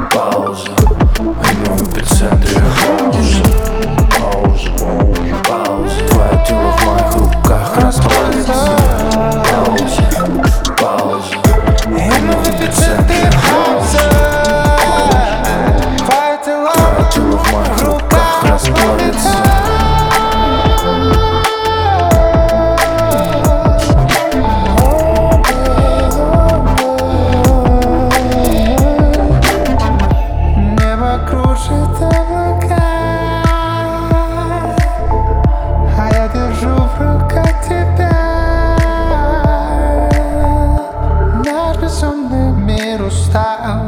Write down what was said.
Пауза, и мы в эпицентре. Пауза, твое тело в моих руках расплавится. Пауза, и мы в эпицентре. Твое тело в моих руках расплавится. Кружит облака, а я держу в руках тебя. Наш безумный мир устал,